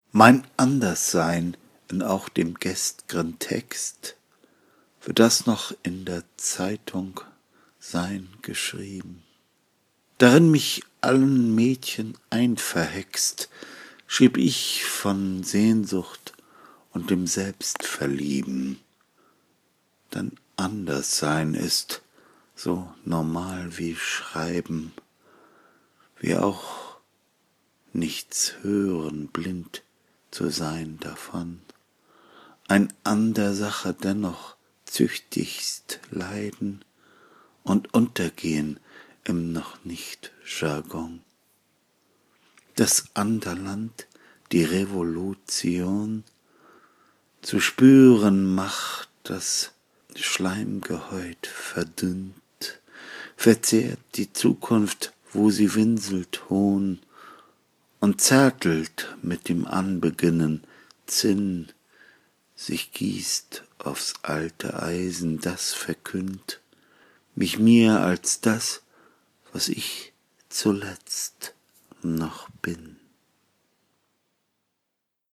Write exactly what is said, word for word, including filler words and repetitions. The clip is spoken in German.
Mein Anderssein in auch dem gestr'gen Text, wird das noch in der Zeitung sein geschrieben. Darin mich allen Mädchen einverhext, schrieb ich von Sehnsucht und dem Selbstverlieben. Denn Anderssein ist so normal wie Schreiben, wie auch nichts hören, blind zu sein davon. Ein an der Sache dennoch züchtigst leiden und untergehen im noch nicht Jargon. Das Anderland, die Revolution, zu spüren macht das Schleimgehäut verdünnt, verzehrt die Zukunft, wo sie winselt hohn und zärtelt mit dem Anbeginnen Zinn, sich gießt aufs alte Eisen, das verkündt mich mir als das, was ich zuletzt noch bin.